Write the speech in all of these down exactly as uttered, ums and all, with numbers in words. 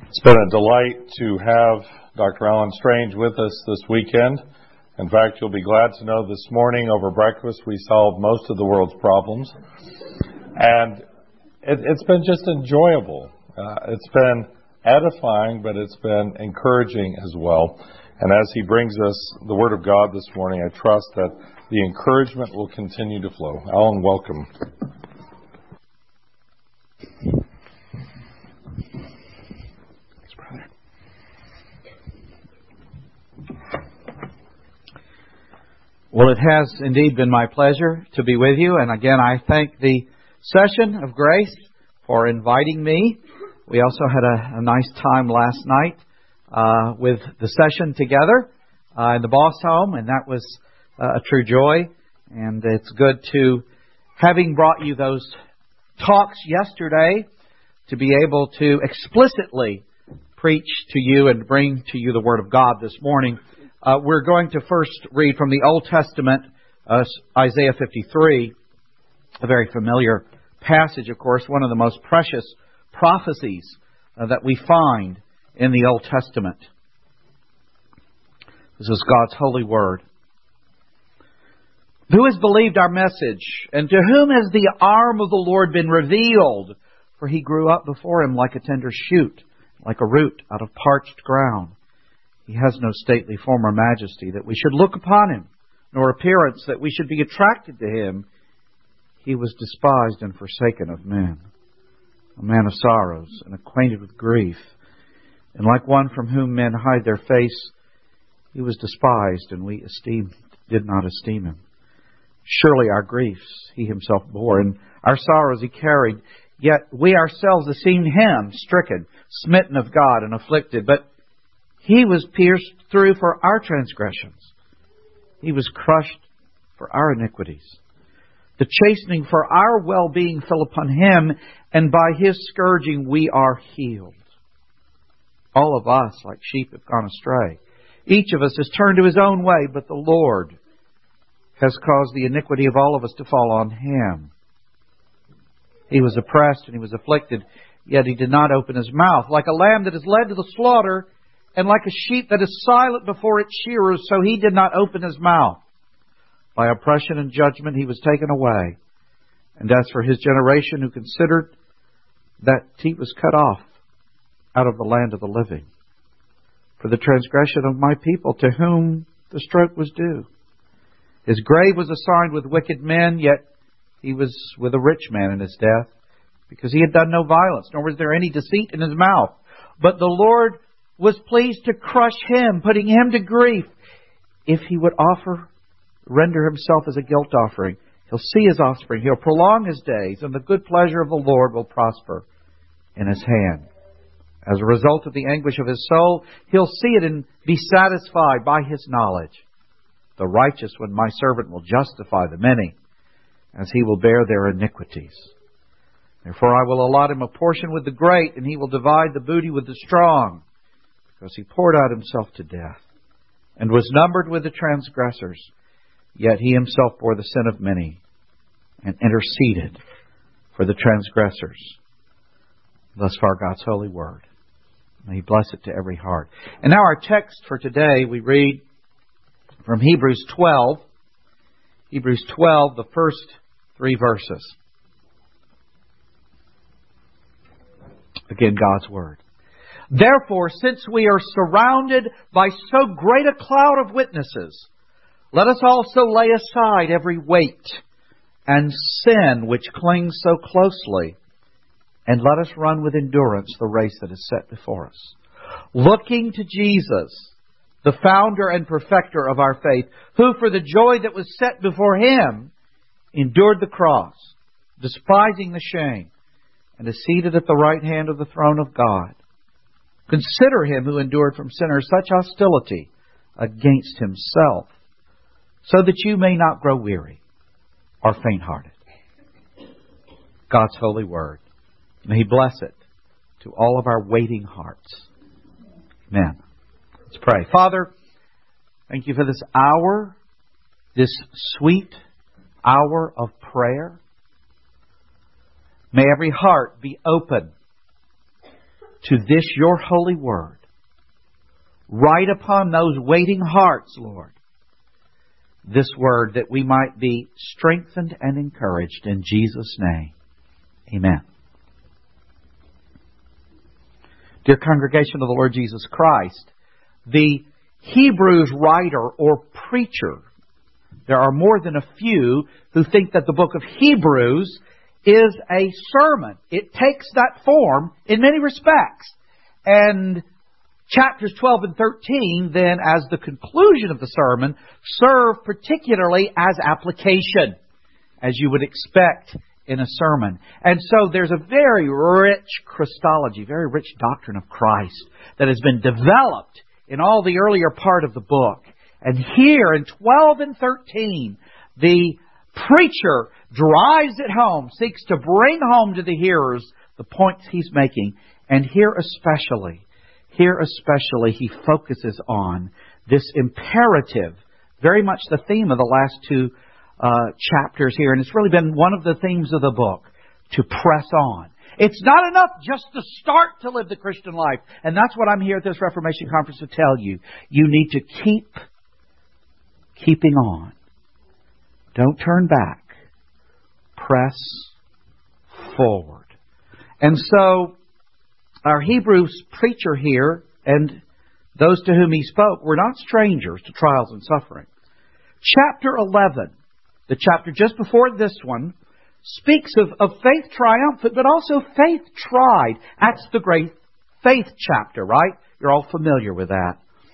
It's been a delight to have Doctor Alan Strange with us this weekend. In fact, you'll be glad to know this morning over breakfast we solved most of the world's problems. And it, it's been just enjoyable. Uh, it's been edifying, but it's been encouraging as well. And as he brings us the Word of God this morning, I trust that the encouragement will continue to flow. Alan, welcome. Well, it has indeed been my pleasure to be with you. And again, I thank the Session of Grace for inviting me. We also had a, a nice time last night uh, with the session together uh, in the Boss home, and that was uh, a true joy. And it's good to, having brought you those talks yesterday, to be able to explicitly preach to you and bring to you the Word of God this morning. Uh, we're going to first read from the Old Testament, uh, Isaiah fifty-three, a very familiar passage, of course, one of the most precious prophecies uh, that we find in the Old Testament. This is God's holy word. Who has believed our message, and to whom has the arm of the Lord been revealed? For he grew up before him like a tender shoot, like a root out of parched ground. He has no stately form or majesty that we should look upon him, nor appearance that we should be attracted to him. He was despised and forsaken of men, a man of sorrows and acquainted with grief. And like one from whom men hide their face, he was despised, and we esteemed, did not esteem him. Surely our griefs he himself bore, and our sorrows he carried. Yet we ourselves esteemed him stricken, smitten of God, and afflicted. But he was pierced through for our transgressions. He was crushed for our iniquities. The chastening for our well-being fell upon him, and by his scourging we are healed. All of us, like sheep, have gone astray. Each of us has turned to his own way, but the Lord has caused the iniquity of all of us to fall on him. He was oppressed and he was afflicted, yet he did not open his mouth. Like a lamb that is led to the slaughter, and like a sheep that is silent before its shearers, so he did not open his mouth. By oppression and judgment he was taken away. And as for his generation, who considered that he was cut off out of the land of the living, for the transgression of my people, to whom the stroke was due. His grave was assigned with wicked men, yet he was with a rich man in his death, because he had done no violence, nor was there any deceit in his mouth. But the Lord was pleased to crush him, putting him to grief. If he would offer, render himself as a guilt offering, he'll see his offspring, he'll prolong his days, and the good pleasure of the Lord will prosper in his hand. As a result of the anguish of his soul, he'll see it and be satisfied by his knowledge. The righteous one, my servant, will justify the many, as he will bear their iniquities. Therefore I will allot him a portion with the great, and he will divide the booty with the strong, because he poured out himself to death, and was numbered with the transgressors. Yet he himself bore the sin of many, and interceded for the transgressors. Thus far God's holy word. May he bless it to every heart. And now our text for today, we read from Hebrews twelve. Hebrews twelve, the first three verses. Again, God's word. Therefore, since we are surrounded by so great a cloud of witnesses, let us also lay aside every weight and sin which clings so closely, and let us run with endurance the race that is set before us, looking to Jesus, the founder and perfecter of our faith, who for the joy that was set before him endured the cross, despising the shame, and is seated at the right hand of the throne of God. Consider him who endured from sinners such hostility against himself, so that you may not grow weary or faint-hearted. God's holy word. May he bless it to all of our waiting hearts. Amen. Let's pray. Father, thank you for this hour, this sweet hour of prayer. May every heart be open to this your holy word. Write upon those waiting hearts, Lord, this word that we might be strengthened and encouraged in Jesus' name. Amen. Dear congregation of the Lord Jesus Christ, the Hebrews writer or preacher, there are more than a few who think that the book of Hebrews is a sermon. It takes that form in many respects. And chapters twelve and thirteen, then, as the conclusion of the sermon, serve particularly as application, as you would expect in a sermon. And so there's a very rich Christology, very rich doctrine of Christ that has been developed in all the earlier part of the book. And here in twelve and thirteen, the preacher drives it home, seeks to bring home to the hearers the points he's making. And here especially, here especially he focuses on this imperative, very much the theme of the last two uh, chapters here. And it's really been one of the themes of the book, to press on. It's not enough just to start to live the Christian life. And that's what I'm here at this Reformation Conference to tell you. You need to keep keeping on. Don't turn back. Press forward. And so, our Hebrews preacher here, and those to whom he spoke, were not strangers to trials and suffering. Chapter eleven, the chapter just before this one, speaks of, of faith triumphant, but also faith tried. That's the great faith chapter, right? You're all familiar with that.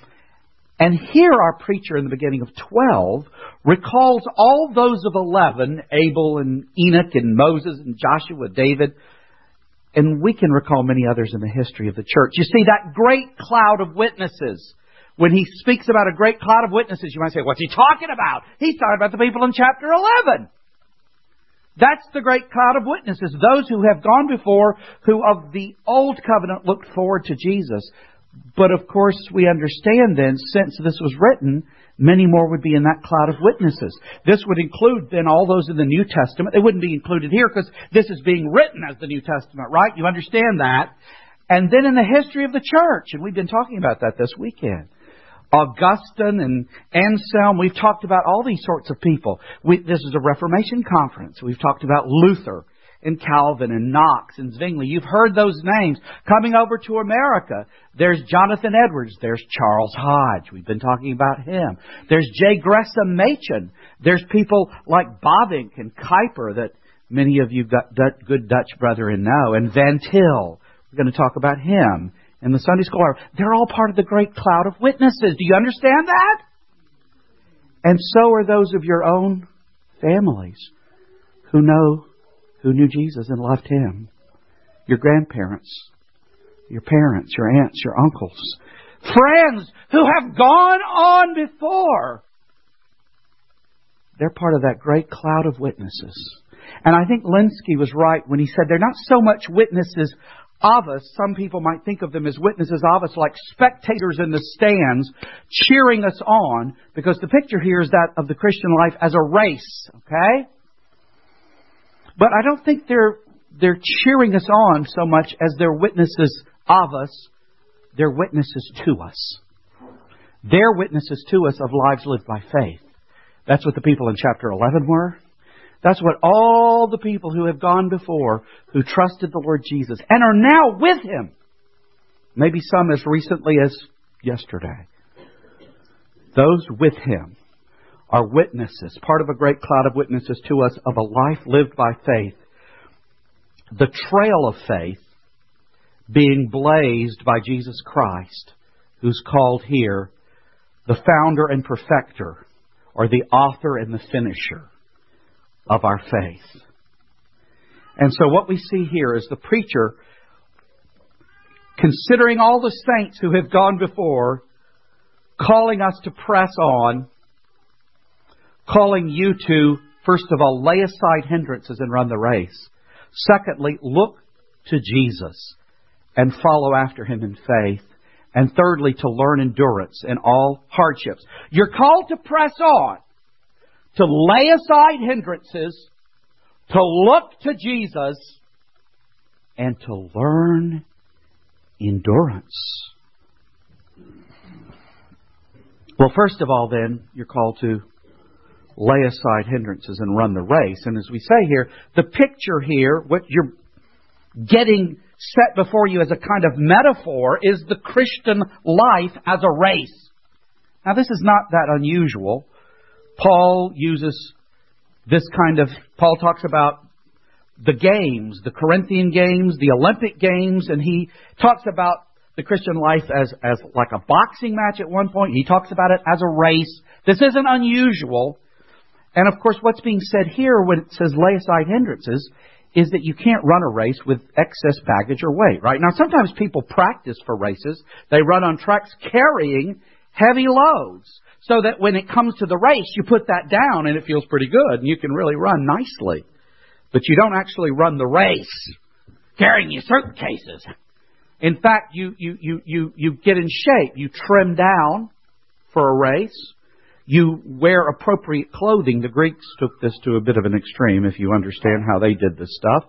And here our preacher in the beginning of twelve recalls all those of eleven, Abel and Enoch and Moses and Joshua, David, and we can recall many others in the history of the church. You see, that great cloud of witnesses, when he speaks about a great cloud of witnesses, you might say, what's he talking about? He's talking about the people in chapter eleven. That's the great cloud of witnesses, those who have gone before, who of the old covenant looked forward to Jesus. But of course, we understand then, since this was written, many more would be in that cloud of witnesses. This would include then all those in the New Testament. They wouldn't be included here because this is being written as the New Testament, right? You understand that. And then in the history of the church, and we've been talking about that this weekend. Augustine and Anselm, we've talked about all these sorts of people. We, this is a Reformation conference. We've talked about Luther and Calvin and Knox and Zwingli. You've heard those names. Coming over to America, there's Jonathan Edwards. There's Charles Hodge. We've been talking about him. There's J. Gresham Machen. There's people like Bavinck and Kuyper that many of you got good Dutch brethren know. And Van Til. We're going to talk about him in the Sunday school hour. They're all part of the great cloud of witnesses. Do you understand that? And so are those of your own families who know who knew Jesus and loved Him. Your grandparents, your parents, your aunts, your uncles, friends who have gone on before. They're part of that great cloud of witnesses. And I think Lenski was right when he said they're not so much witnesses of us. Some people might think of them as witnesses of us, like spectators in the stands cheering us on, because the picture here is that of the Christian life as a race, okay? But I don't think they're they're cheering us on so much as they're witnesses of us. They're witnesses to us. They're witnesses to us of lives lived by faith. That's what the people in chapter eleven were. That's what all the people who have gone before, who trusted the Lord Jesus and are now with Him, maybe some as recently as yesterday, those with Him are witnesses, part of a great cloud of witnesses to us of a life lived by faith. The trail of faith being blazed by Jesus Christ, who's called here the founder and perfecter, or the author and the finisher of our faith. And so what we see here is the preacher, considering all the saints who have gone before, calling us to press on, calling you to, first of all, lay aside hindrances and run the race. Secondly, look to Jesus and follow after Him in faith. And thirdly, to learn endurance in all hardships. You're called to press on, to lay aside hindrances, to look to Jesus, and to learn endurance. Well, first of all, then, you're called to lay aside hindrances and run the race. And as we say here, the picture here, what you're getting set before you as a kind of metaphor, is the Christian life as a race. Now, this is not that unusual. Paul uses this kind of, Paul talks about the games, the Corinthian games, the Olympic games, and he talks about the Christian life as, as like a boxing match at one point. He talks about it as a race. This isn't unusual. And of course, what's being said here when it says lay aside hindrances is that you can't run a race with excess baggage or weight, right? Now, sometimes people practice for races. They run on tracks carrying heavy loads so that when it comes to the race, you put that down and it feels pretty good and you can really run nicely. But you don't actually run the race carrying your suitcases. In fact, you, you, you, you, you get in shape. You trim down for a race. You wear appropriate clothing. The Greeks took this to a bit of an extreme, if you understand how they did this stuff.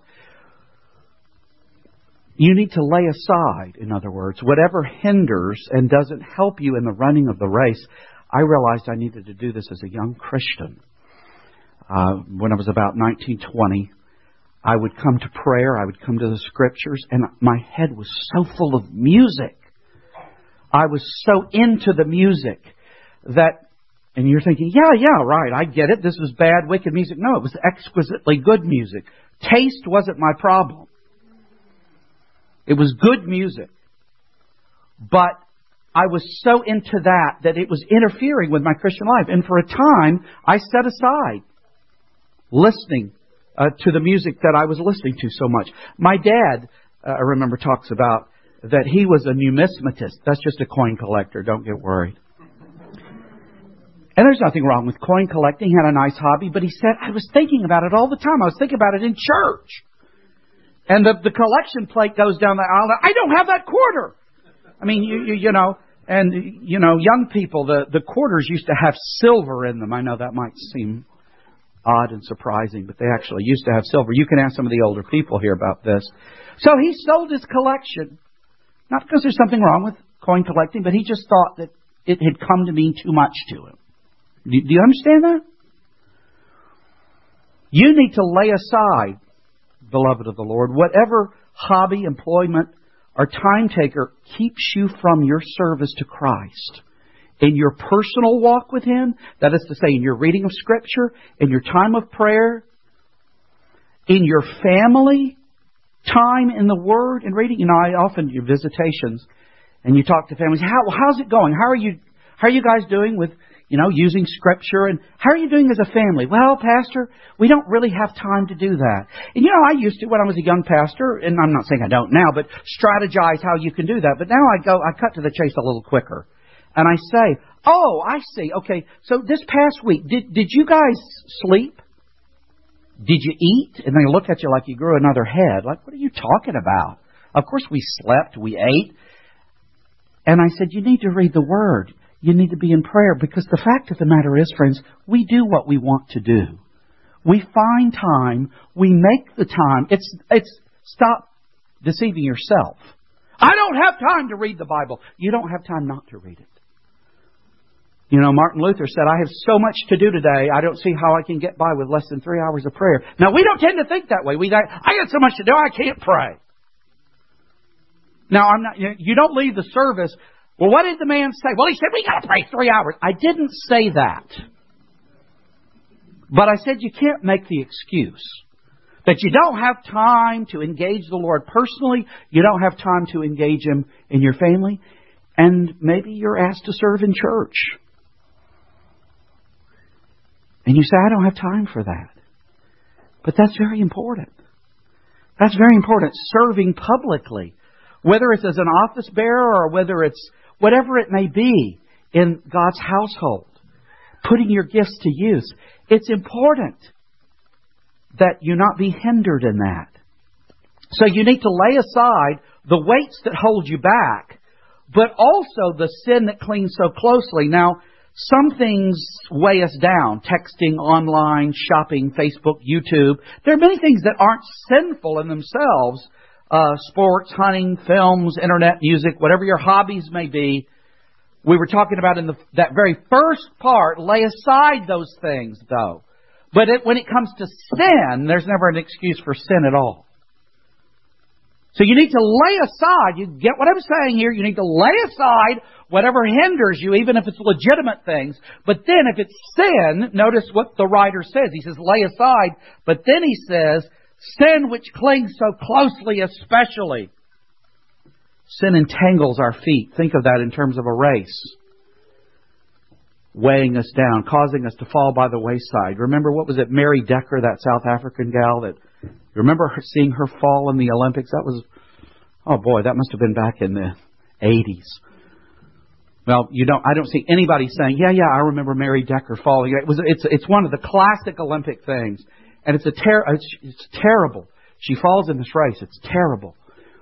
You need to lay aside, in other words, whatever hinders and doesn't help you in the running of the race. I realized I needed to do this as a young Christian. Uh, when I was about nineteen, twenty, I would come to prayer, I would come to the Scriptures, and my head was so full of music. I was so into the music that, and you're thinking, yeah, yeah, right, I get it. This was bad, wicked music. No, it was exquisitely good music. Taste wasn't my problem. It was good music. But I was so into that that it was interfering with my Christian life. And for a time, I set aside listening uh, to the music that I was listening to so much. My dad, uh, I remember, talks about that he was a numismatist. That's just a coin collector. Don't get worried. And there's nothing wrong with coin collecting. He had a nice hobby. But he said, I was thinking about it all the time. I was thinking about it in church. And the, the collection plate goes down the aisle. I don't have that quarter. I mean, you, you, you know, and, you know, young people, the, the quarters used to have silver in them. I know that might seem odd and surprising, but they actually used to have silver. You can ask some of the older people here about this. So he sold his collection. Not because there's something wrong with coin collecting, but he just thought that it had come to mean too much to him. Do, do you understand that? You need to lay aside, beloved of the Lord, whatever hobby, employment, or time taker keeps you from your service to Christ. In your personal walk with Him, that is to say, in your reading of Scripture, in your time of prayer, in your family time in the Word and reading. You know, I often do visitations, and you talk to families. How how's it going? How are you? How are you guys doing with, you know, using Scripture? And how are you doing as a family? Well, Pastor, we don't really have time to do that. And you know, I used to when I was a young pastor, and I'm not saying I don't now, but strategize how you can do that. But now I go, I cut to the chase a little quicker. And I say, oh, I see. Okay, so this past week, did did you guys sleep? Did you eat? And they look at you like you grew another head. Like, what are you talking about? Of course we slept, we ate. And I said, you need to read the Word. You need to be in prayer. Because the fact of the matter is, friends, we do what we want to do. We find time. We make the time. It's it's stop deceiving yourself. I don't have time to read the Bible. You don't have time not to read it. You know, Martin Luther said, I have so much to do today, I don't see how I can get by with less than three hours of prayer. Now, we don't tend to think that way. We think, I got so much to do, I can't pray. Now, I'm not. You don't leave the service. Well, what did the man say? Well, he said, we got to pray three hours. I didn't say that. But I said you can't make the excuse that you don't have time to engage the Lord personally. You don't have time to engage Him in your family. And maybe you're asked to serve in church. And you say, I don't have time for that. But that's very important. That's very important. Serving publicly. Whether it's as an office bearer or whether it's whatever it may be in God's household. Putting your gifts to use. It's important that you not be hindered in that. So you need to lay aside the weights that hold you back, but also the sin that clings so closely. Now, some things weigh us down. Texting, online, shopping, Facebook, YouTube. There are many things that aren't sinful in themselves, uh, sports, hunting, films, internet, music, whatever your hobbies may be. We were talking about in the, that very first part, lay aside those things, though. But it, when it comes to sin, there's never an excuse for sin at all. So you need to lay aside, you get what I'm saying here, you need to lay aside whatever hinders you, even if it's legitimate things. But then if it's sin, notice what the writer says. He says, lay aside. But then he says, sin which clings so closely especially. Sin entangles our feet. Think of that in terms of a race. Weighing us down, causing us to fall by the wayside. Remember, what was it, Mary Decker, that South African gal that... Remember her, seeing her fall in the Olympics? That was, oh boy, that must have been back in the eighties. Well, you don't. I don't see anybody saying, "Yeah, yeah, I remember Mary Decker falling." It was. It's. It's one of the classic Olympic things, and it's a ter- it's, it's terrible. She falls in this race. It's terrible.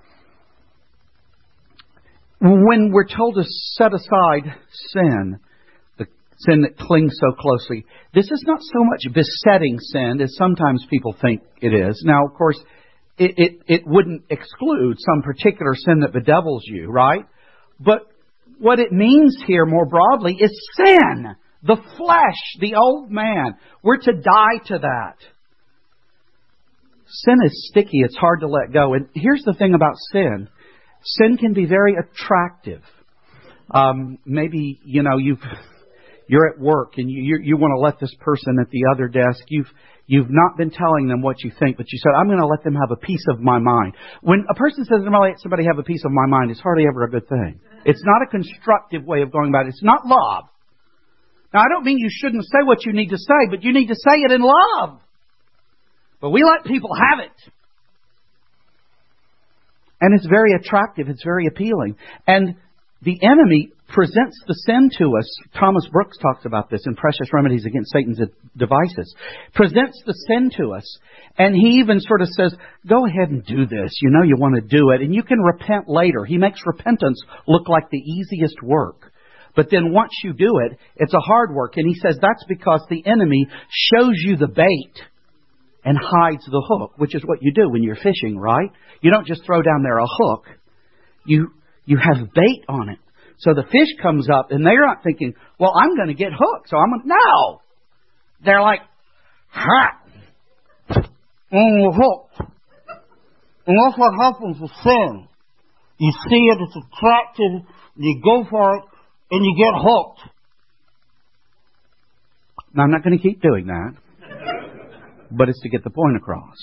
When we're told to set aside sin, the sin that clings so closely, this is not so much besetting sin as sometimes people think it is. Now, of course, it, it, it wouldn't exclude some particular sin that bedevils you, right? But what it means here more broadly is sin. The flesh, the old man. We're to die to that. Sin is sticky. It's hard to let go. And here's the thing about sin. Sin can be very attractive. Um, maybe, you know, you've, you're at work and you, you, you want to let this person at the other desk, you've, you've not been telling them what you think, but you said, I'm going to let them have a piece of my mind. When a person says, I'm going to let somebody have a piece of my mind, it's hardly ever a good thing. It's not a constructive way of going about it. It's not love. Now, I don't mean you shouldn't say what you need to say, but you need to say it in love. But we let people have it. And it's very attractive. It's very appealing. And the enemy presents the sin to us. Thomas Brooks talks about this in Precious Remedies Against Satan's Devices. Presents the sin to us. And he even sort of says, go ahead and do this. You know you want to do it. And you can repent later. He makes repentance look like the easiest work. But then once you do it, it's a hard work. And he says that's because the enemy shows you the bait and hides the hook, which is what you do when you're fishing, right? You don't just throw down there a hook. You you have bait on it. So the fish comes up and they're not thinking, well, I'm going to get hooked. So I'm going to... No! They're like, ha! And you're hooked. And that's what happens with sin. You see it, it's attractive, you go for it, and you get hooked. Now, I'm not going to keep doing that. But it's to get the point across.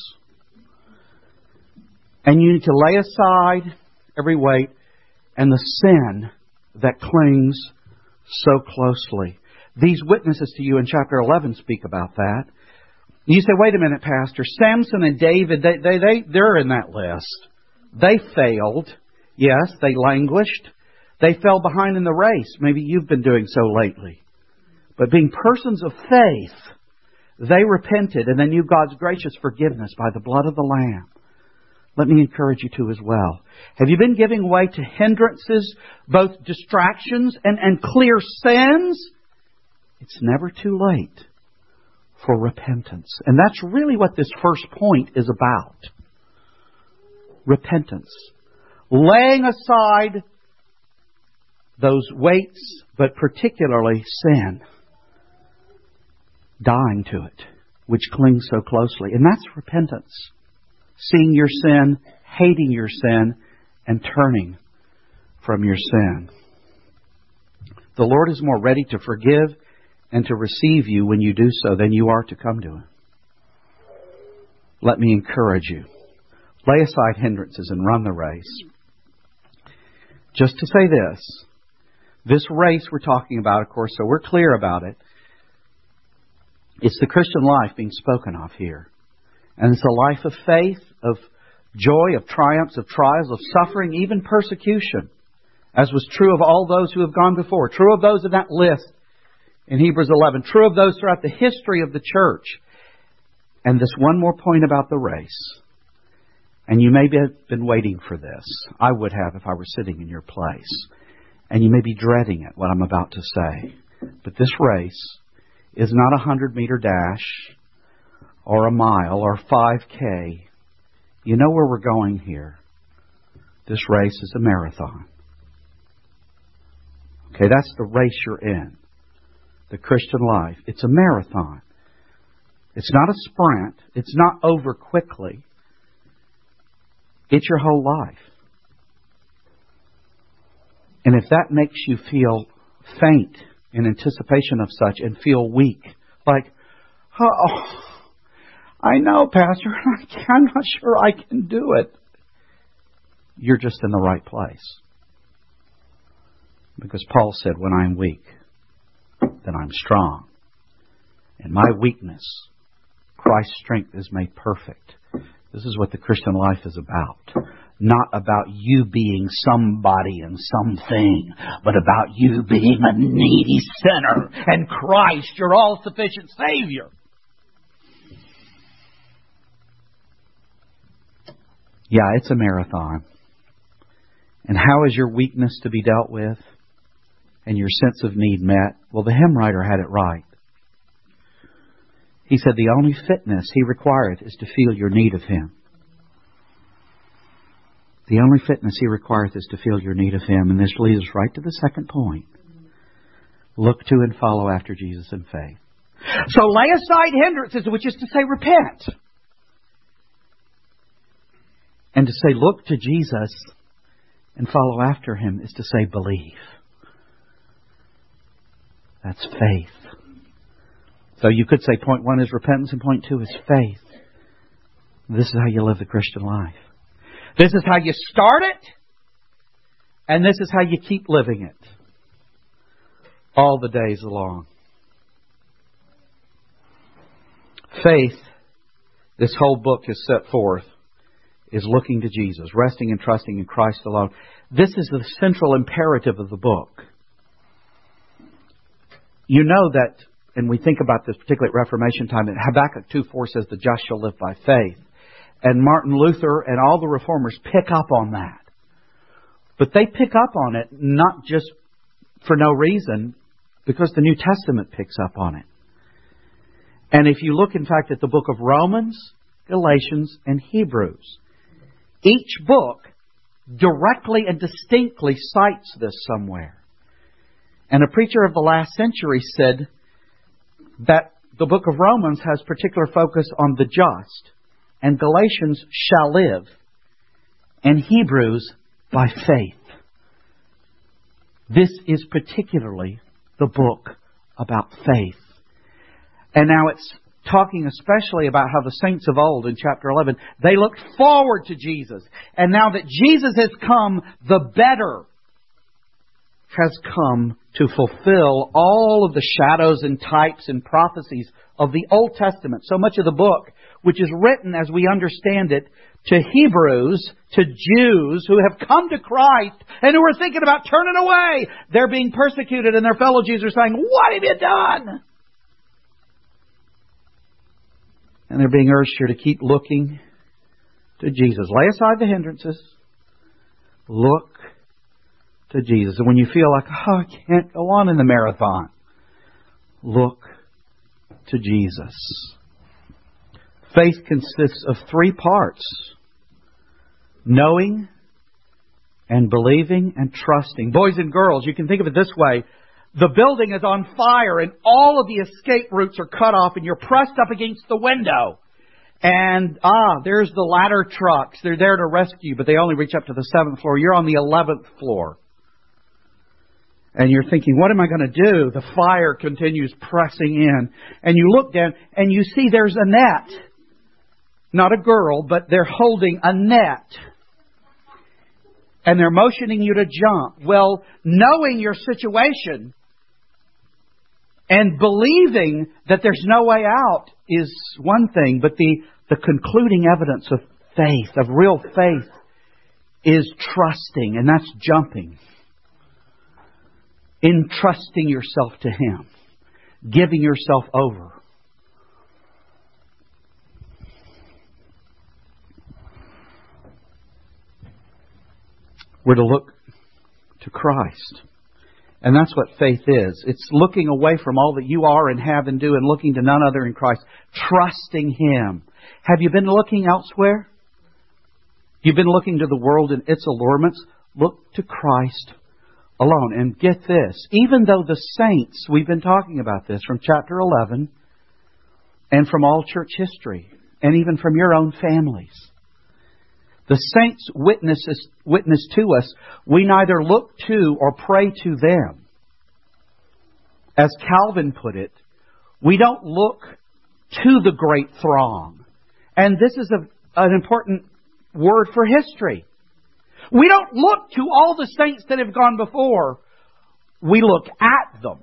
And you need to lay aside every weight and the sin that clings so closely. These witnesses to you in chapter eleven speak about that. You say, wait a minute, Pastor. Samson and David, they, they, they, they're in that list. They failed. Yes, they languished. They fell behind in the race. Maybe you've been doing so lately. But being persons of faith, they repented and they knew God's gracious forgiveness by the blood of the Lamb. Let me encourage you to as well. Have you been giving way to hindrances, both distractions and, and clear sins? It's never too late for repentance. And that's really what this first point is about. Repentance. Laying aside those weights, but particularly sin. Dying to it, which clings so closely. And that's repentance. Seeing your sin, hating your sin, and turning from your sin. The Lord is more ready to forgive and to receive you when you do so than you are to come to Him. Let me encourage you. Lay aside hindrances and run the race. Just to say this, this race we're talking about, of course, so we're clear about it. It's the Christian life being spoken of here. And it's a life of faith, of joy, of triumphs, of trials, of suffering, even persecution. As was true of all those who have gone before. True of those in that list in Hebrews eleven. True of those throughout the history of the church. And this one more point about the race. And you may have been waiting for this. I would have if I were sitting in your place. And you may be dreading it, what I'm about to say. But this race is not a hundred meter dash or a mile or five K. You know where we're going here. This race is a marathon. Okay, that's the race you're in. The Christian life. It's a marathon. It's not a sprint. It's not over quickly. It's your whole life. And if that makes you feel faint in anticipation of such and feel weak, like, oh, I know, Pastor, I'm not sure I can do it, you're just in the right place. Because Paul said, when I'm weak, then I'm strong. In my weakness, Christ's strength is made perfect. This is what the Christian life is about. Not about you being somebody and something, but about you being a needy sinner and Christ, your all-sufficient Savior. Yeah, it's a marathon. And how is your weakness to be dealt with and your sense of need met? Well, the hymn writer had it right. He said the only fitness He requireth is to feel your need of Him. The only fitness He requireth is to feel your need of Him. And this leads us right to the second point. Look to and follow after Jesus in faith. So lay aside hindrances, which is to say repent. And to say look to Jesus and follow after Him is to say believe. That's faith. So you could say point one is repentance and point two is faith. This is how you live the Christian life. This is how you start it, and this is how you keep living it all the days along. Faith, this whole book is set forth, is looking to Jesus, resting and trusting in Christ alone. This is the central imperative of the book. You know that, and we think about this particularly at Reformation time, that Habakkuk two four says the just shall live by faith. And Martin Luther and all the reformers pick up on that. But they pick up on it not just for no reason, because the New Testament picks up on it. And if you look, in fact, at the book of Romans, Galatians, and Hebrews, each book directly and distinctly cites this somewhere. And a preacher of the last century said that the book of Romans has particular focus on the just, and Galatians shall live, and Hebrews by faith. This is particularly the book about faith. And now it's talking especially about how the saints of old in chapter eleven, they looked forward to Jesus. And now that Jesus has come, the better has come to fulfill all of the shadows and types and prophecies of the Old Testament. So much of the book, which is written as we understand it, to Hebrews, to Jews who have come to Christ and who are thinking about turning away. They're being persecuted and their fellow Jews are saying, what have you done? And they're being urged here to keep looking to Jesus. Lay aside the hindrances. Look to Jesus. And when you feel like, oh, I can't go on in the marathon, look to Jesus. Faith consists of three parts: knowing and believing and trusting. Boys and girls, you can think of it this way. The building is on fire and all of the escape routes are cut off and you're pressed up against the window. And, ah, there's the ladder trucks. They're there to rescue you, but they only reach up to the seventh floor. You're on the eleventh floor. And you're thinking, what am I going to do? The fire continues pressing in. And you look down and you see there's a net. Not a girl, but they're holding a net. And they're motioning you to jump. Well, knowing your situation and believing that there's no way out is one thing. But the, the concluding evidence of faith, of real faith, is trusting. And that's jumping. Entrusting yourself to Him. Giving yourself over. We're to look to Christ. And that's what faith is. It's looking away from all that you are and have and do and looking to none other in Christ. Trusting Him. Have you been looking elsewhere? You've been looking to the world and its allurements. Look to Christ alone. And get this, even though the saints, we've been talking about this from chapter eleven and from all church history and even from your own families. The saints witnesses, witness to us. We neither look to or pray to them. As Calvin put it, we don't look to the great throng. And this is a, an important word for history. We don't look to all the saints that have gone before. We look at them.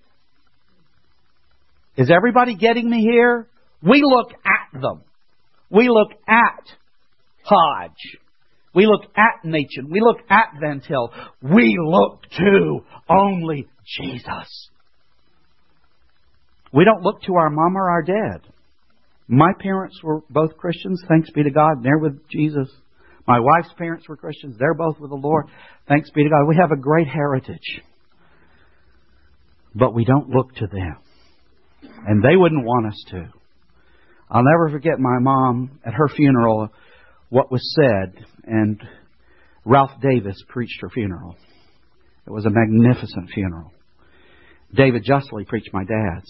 Is everybody getting me here? We look at them. We look at Hodge. We look at Machen. We look at Van Til. We look to only Jesus. We don't look to our mom or our dad. My parents were both Christians, thanks be to God, and they're with Jesus. My wife's parents were Christians, they're both with the Lord, thanks be to God. We have a great heritage. But we don't look to them. And they wouldn't want us to. I'll never forget my mom at her funeral, what was said, and Ralph Davis preached her funeral. It was a magnificent funeral. David Justly preached my dad's.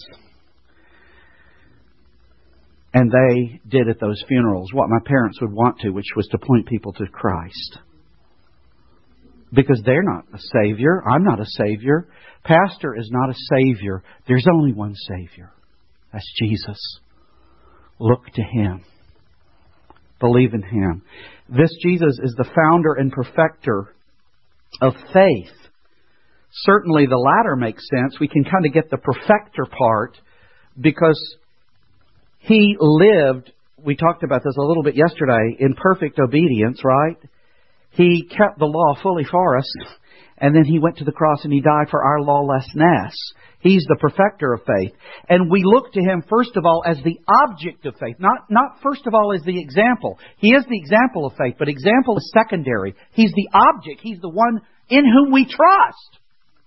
And they did at those funerals what my parents would want to, which was to point people to Christ. Because they're not a Savior. I'm not a Savior. Pastor is not a Savior. There's only one Savior. That's Jesus. Look to Him. Believe in Him. This Jesus is the founder and perfecter of faith. Certainly the latter makes sense. We can kind of get the perfecter part because He lived, we talked about this a little bit yesterday, in perfect obedience, right? He kept the law fully for us, and then He went to the cross and He died for our lawlessness. He's the perfecter of faith. And we look to Him, first of all, as the object of faith. Not, not first of all as the example. He is the example of faith, but example is secondary. He's the object. He's the one in whom we trust.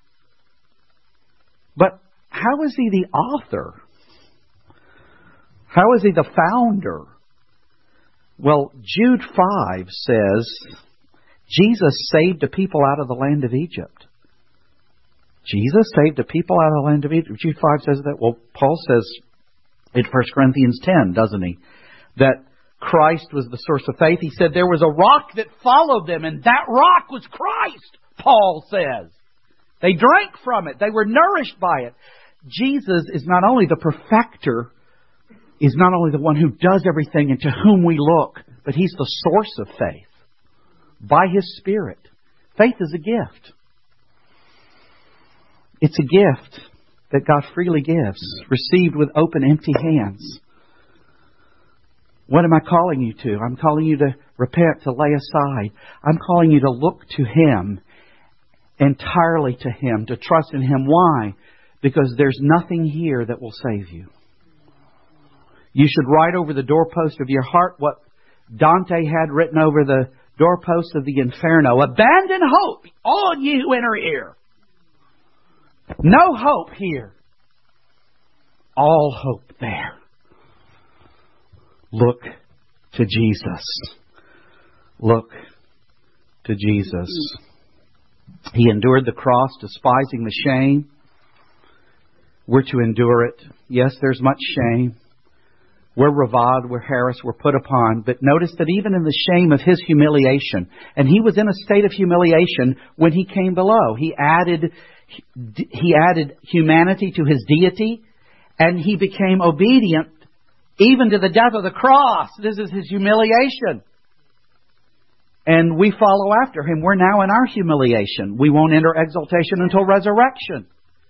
But how is He the author? How is He the founder? Well, Jude five says, Jesus saved a people out of the land of Egypt. Jesus saved a people out of the land of Egypt. Jude five says that. Well, Paul says in First Corinthians ten, doesn't he? That Christ was the source of faith. He said there was a rock that followed them, and that rock was Christ, Paul says. They drank from it. They were nourished by it. Jesus is not only the perfecter, is not only the one who does everything and to whom we look, but He's the source of faith by His Spirit. Faith is a gift. It's a gift that God freely gives, received with open, empty hands. What am I calling you to? I'm calling you to repent, to lay aside. I'm calling you to look to Him, entirely to Him, to trust in Him. Why? Because there's nothing here that will save you. You should write over the doorpost of your heart what Dante had written over the doorpost of the Inferno. Abandon hope, all ye who enter here. No hope here. All hope there. Look to Jesus. Look to Jesus. He endured the cross, despising the shame. We're to endure it. Yes, there's much shame. We're reviled, we're harassed, we're put upon. But notice that even in the shame of His humiliation, and He was in a state of humiliation when He came below. He added, he added humanity to His deity, and He became obedient even to the death of the cross. This is His humiliation. And we follow after Him. We're now in our humiliation. We won't enter exaltation until resurrection.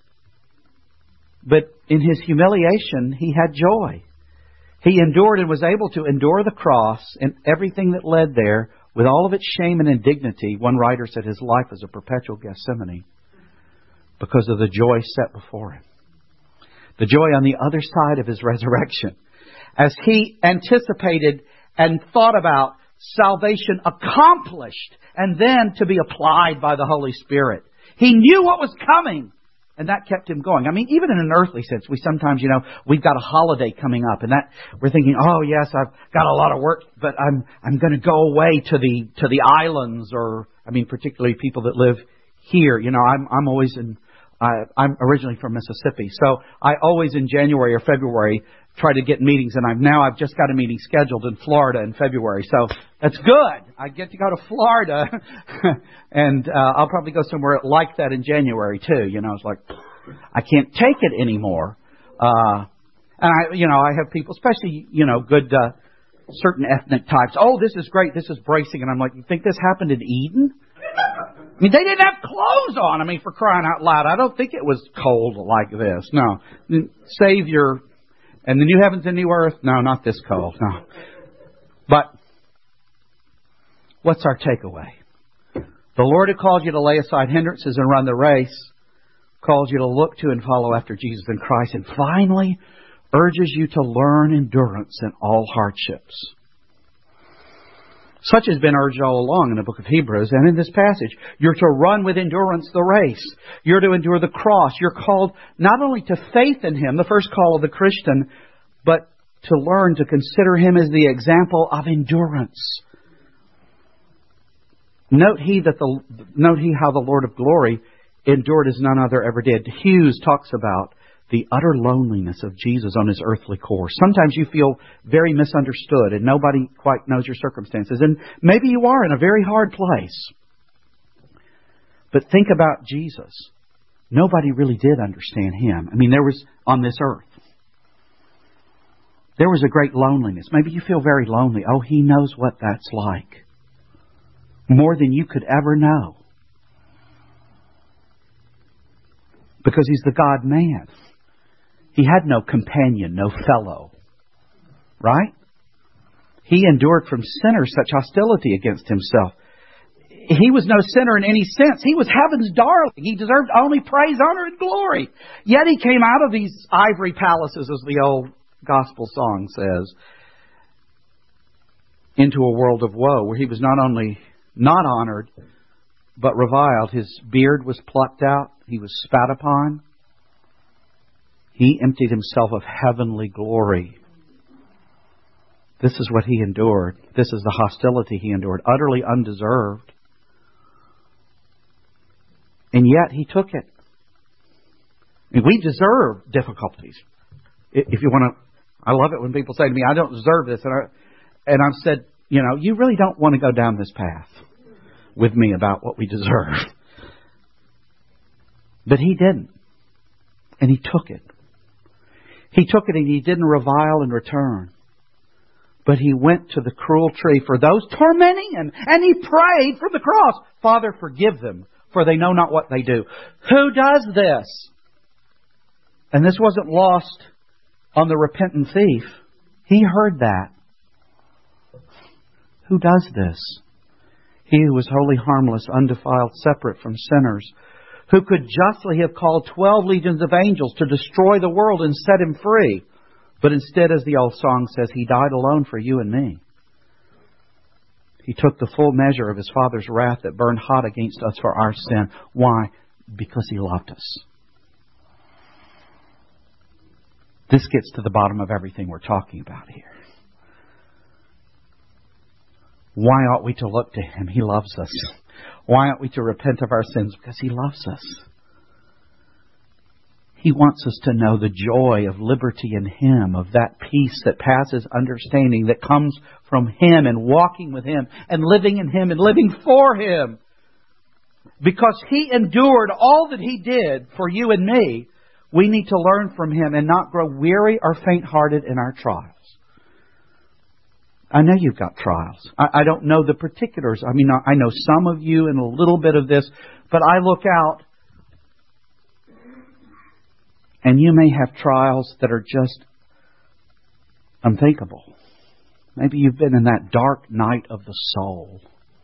But in His humiliation, He had joy. He endured and was able to endure the cross and everything that led there with all of its shame and indignity. One writer said his life was a perpetual Gethsemane because of the joy set before Him. The joy on the other side of His resurrection. As He anticipated and thought about salvation accomplished and then to be applied by the Holy Spirit. He knew what was coming. And that kept him going. I mean, even in an earthly sense, we sometimes, you know, we've got a holiday coming up, and that we're thinking, oh yes, I've got a lot of work, but I'm I'm going to go away to the to the islands, or I mean, particularly people that live here. You know, I'm I'm always in. I, I'm originally from Mississippi, so I always in January or February try to get meetings, and I've now I've just got a meeting scheduled in Florida in February, so that's good. I get to go to Florida, and uh, I'll probably go somewhere like that in January too. You know, it's like I can't take it anymore. Uh, and I, you know, I have people, especially you know, good uh, certain ethnic types. Oh, this is great. This is bracing, and I'm like, you think this happened in Eden? I mean, they didn't have clothes on. I mean, for crying out loud, I don't think it was cold like this. No, Savior. And the new heavens and new earth? No, not this cold. No. But what's our takeaway? The Lord who calls you to lay aside hindrances and run the race calls you to look to and follow after Jesus in Christ, and finally urges you to learn endurance in all hardships. Such has been urged all along in the book of Hebrews and in this passage. You're to run with endurance the race. You're to endure the cross. You're called not only to faith in Him, the first call of the Christian, but to learn to consider Him as the example of endurance. Note he that the note he how the Lord of glory endured as none other ever did. Hughes talks about the utter loneliness of Jesus on His earthly course. Sometimes you feel very misunderstood and nobody quite knows your circumstances. And maybe you are in a very hard place. But think about Jesus. Nobody really did understand Him. I mean, there was, on this earth, there was a great loneliness. Maybe you feel very lonely. Oh, He knows what that's like. More than you could ever know. Because He's the God-man. He had no companion, no fellow. Right? He endured from sinners such hostility against Himself. He was no sinner in any sense. He was heaven's darling. He deserved only praise, honor, and glory. Yet He came out of these ivory palaces, as the old gospel song says, into a world of woe, where He was not only not honored, but reviled. His beard was plucked out. He was spat upon. He emptied Himself of heavenly glory. This is what He endured. This is the hostility He endured, utterly undeserved. And yet He took it. I mean, we deserve difficulties. If you want to, I love it when people say to me, I don't deserve this. And, I, and I've said, you know, you really don't want to go down this path with me about what we deserve. But He didn't. And He took it. He took it and He didn't revile in return. But He went to the cruel tree for those tormenting Him. And He prayed from the cross, Father, forgive them, for they know not what they do. Who does this? And this wasn't lost on the repentant thief. He heard that. Who does this? He who was wholly harmless, undefiled, separate from sinners, who could justly have called twelve legions of angels to destroy the world and set Him free. But instead, as the old song says, He died alone for you and me. He took the full measure of His Father's wrath that burned hot against us for our sin. Why? Because He loved us. This gets to the bottom of everything we're talking about here. Why ought we to look to Him? He loves us. Why ought we to repent of our sins? Because He loves us. He wants us to know the joy of liberty in Him, of that peace that passes understanding, that comes from Him and walking with Him and living in Him and living for Him. Because He endured all that He did for you and me, we need to learn from Him and not grow weary or faint-hearted in our trials. I know you've got trials. I, I don't know the particulars. I mean, I know some of you and a little bit of this, but I look out and you may have trials that are just unthinkable. Maybe you've been in that dark night of the soul.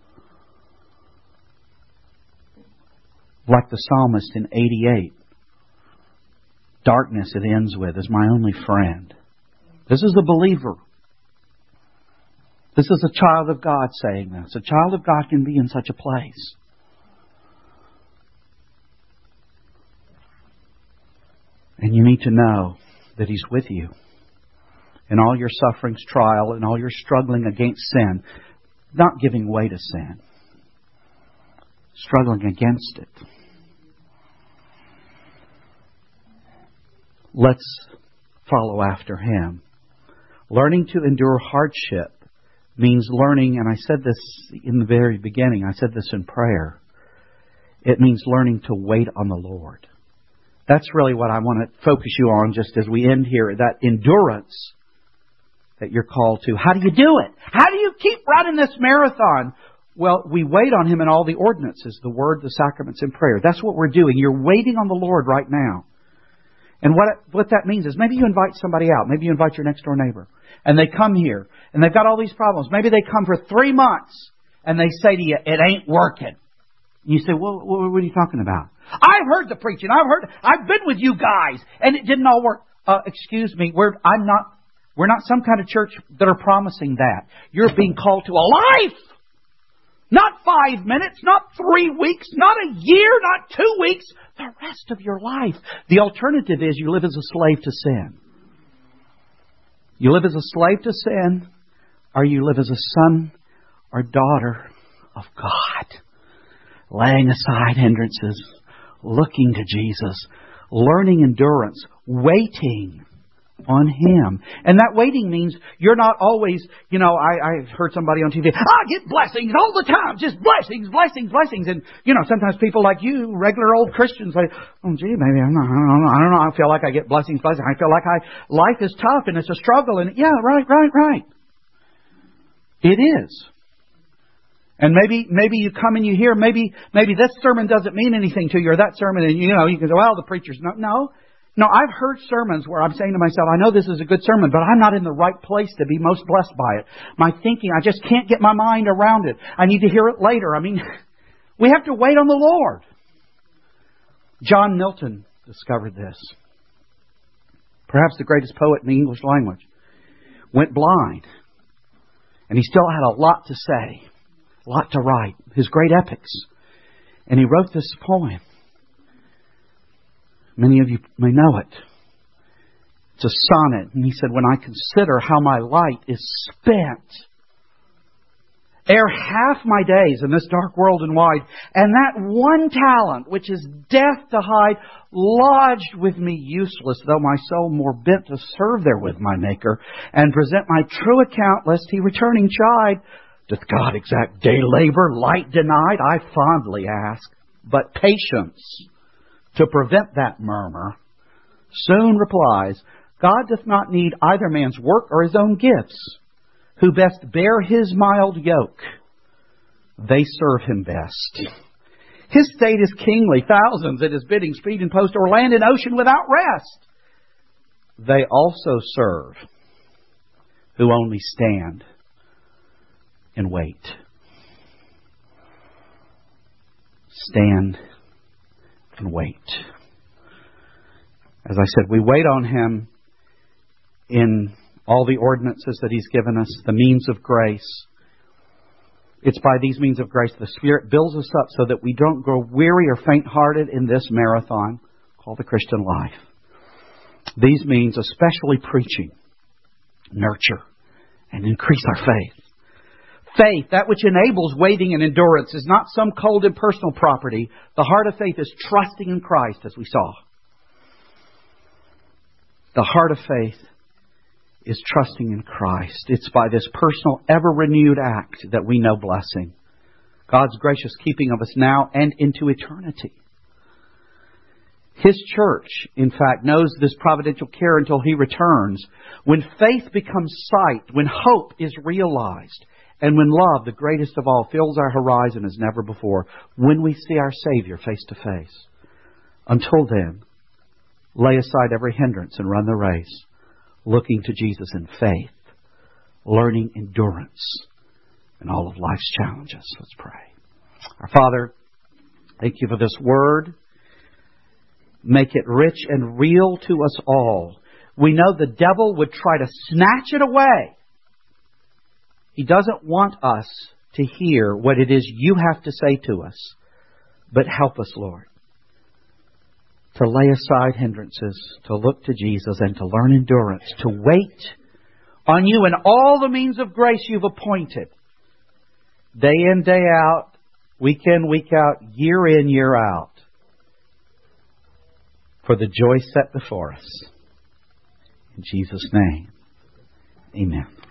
Like the psalmist in eighty-eight. Darkness, it ends with, is my only friend. This is the believer. This is a child of God saying this. A child of God can be in such a place. And you need to know that He's with you in all your sufferings, trial, and all your struggling against sin. Not giving way to sin. Struggling against it. Let's follow after Him. Learning to endure hardship means learning, and I said this in the very beginning, I said this in prayer. It means learning to wait on the Lord. That's really what I want to focus you on just as we end here. That endurance that you're called to. How do you do it? How do you keep running this marathon? Well, we wait on Him in all the ordinances, the Word, the sacraments, and prayer. That's what we're doing. You're waiting on the Lord right now. And what what that means is maybe you invite somebody out. Maybe you invite your next door neighbor. And they come here. And they've got all these problems. Maybe they come for three months. And they say to you, it ain't working. You say, well, what are you talking about? I've heard the preaching. I've heard. I've been with you guys. And it didn't all work. Uh, excuse me. We're, I'm not, we're not some kind of church that are promising that. You're being called to a life. Not five minutes, not three weeks, not a year, not two weeks. The rest of your life. The alternative is you live as a slave to sin. You live as a slave to sin, or you live as a son or daughter of God. Laying aside hindrances, looking to Jesus, learning endurance, waiting on Him. And that waiting means you're not always, you know, I, I heard somebody on T V, I get blessings all the time, just blessings, blessings, blessings. And, you know, sometimes people like you, regular old Christians, say, oh, gee, maybe I'm not, I don't know, I don't know, I feel like I get blessings, blessings. I feel like I, life is tough and it's a struggle. And yeah, right, right, right. It is. And maybe, maybe you come and you hear, maybe, maybe this sermon doesn't mean anything to you, or that sermon, and you know, you can say, well, the preacher's not, no. No, I've heard sermons where I'm saying to myself, I know this is a good sermon, but I'm not in the right place to be most blessed by it. My thinking, I just can't get my mind around it. I need to hear it later. I mean, we have to wait on the Lord. John Milton discovered this. Perhaps the greatest poet in the English language. Went blind. And he still had a lot to say. A lot to write. His great epics. And he wrote this poem. Many of you may know it. It's a sonnet. And he said, when I consider how my light is spent, ere half my days in this dark world and wide, and that one talent which is death to hide, lodged with me useless, though my soul more bent to serve therewith my Maker, and present my true account, lest He returning chide, doth God exact day labour, light denied? I fondly ask, but patience to prevent that murmur, soon replies, God doth not need either man's work or his own gifts. Who best bear His mild yoke, they serve Him best. His state is kingly, thousands at His bidding speed and post, or land and ocean without rest. They also serve, who only stand and wait. Stand and wait. As I said, we wait on Him in all the ordinances that He's given us, the means of grace. It's by these means of grace the Spirit builds us up so that we don't grow weary or faint-hearted in this marathon called the Christian life. These means, especially preaching, nurture and increase our faith. Faith, that which enables waiting and endurance, is not some cold impersonal property. The heart of faith is trusting in Christ, as we saw. The heart of faith is trusting in Christ. It's by this personal, ever-renewed act that we know blessing. God's gracious keeping of us now and into eternity. His church, in fact, knows this providential care until He returns. When faith becomes sight, when hope is realized, and when love, the greatest of all, fills our horizon as never before, when we see our Savior face to face. Until then, lay aside every hindrance and run the race, looking to Jesus in faith, learning endurance in all of life's challenges. Let's pray. Our Father, thank You for this word. Make it rich and real to us all. We know the devil would try to snatch it away. He doesn't want us to hear what it is You have to say to us. But help us, Lord, to lay aside hindrances, to look to Jesus, and to learn endurance, to wait on you and all the means of grace you've appointed, day in, day out, week in, week out, year in, year out, for the joy set before us. In Jesus' name, amen.